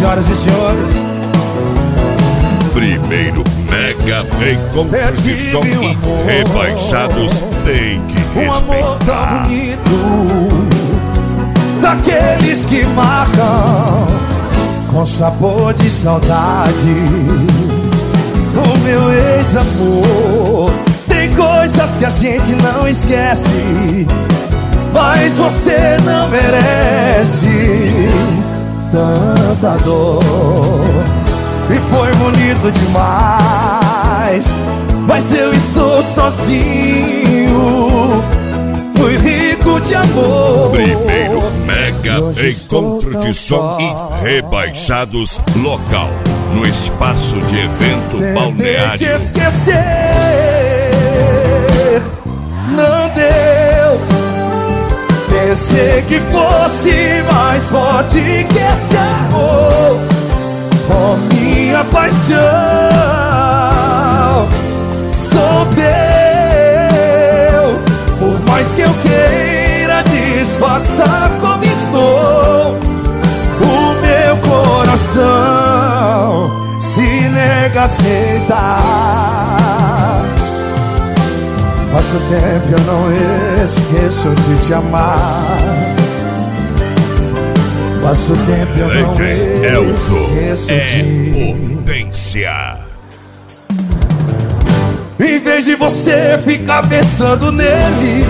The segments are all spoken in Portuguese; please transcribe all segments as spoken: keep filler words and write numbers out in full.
senhoras e senhores. Primeiro mega encontro de som e rebaixados tem que respeitar. Um amor tão bonito, daqueles que marcam com sabor de saudade. O meu ex-amor, tem coisas que a gente não esquece, mas você não merece tanta dor. E foi bonito demais, mas eu estou sozinho. Fui rico de amor. Primeiro mega encontro de som e rebaixados local, no espaço de evento balneário. Tentei te esquecer, não deu. Pensei que fosse mais forte que esse amor. Oh, minha paixão, sou teu. Por mais que eu queira disfarçar como estou, o meu coração se nega a aceitar. Passa o tempo e eu não esqueço de te amar. Passa o tempo e eu não esqueço é de... potência. Em vez de você ficar pensando nele,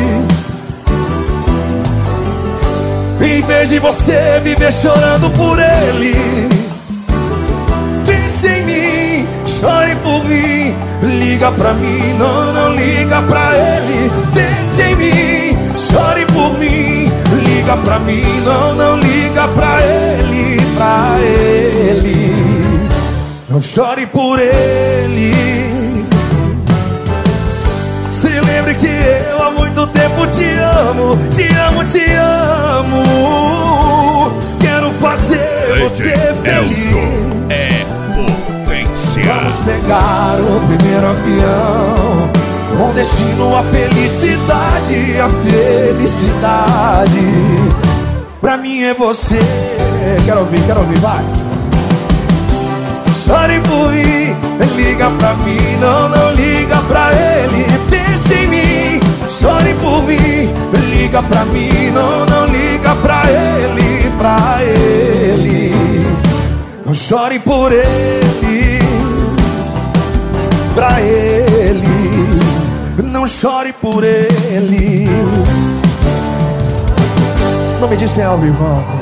em vez de você viver chorando por ele, pense em mim, chore por mim, liga pra mim, não, não liga pra ele. Pense em mim, chore por mim, liga pra mim, não, não liga pra ele, pra ele. Não chore por ele. Se lembre que eu há muito tempo te amo, te amo, te amo. Quero fazer você feliz. É potência. Vamos pegar o primeiro avião, com destino à felicidade, a felicidade. Pra mim é você. Quero ouvir, quero ouvir, vai. Chore por mim, liga pra mim, não, não liga pra ele. Pense em mim, chore por mim, liga pra mim, não, não liga pra ele, pra ele. Não chore por ele, pra ele. Não chore por ele. Não me disse ao vivo.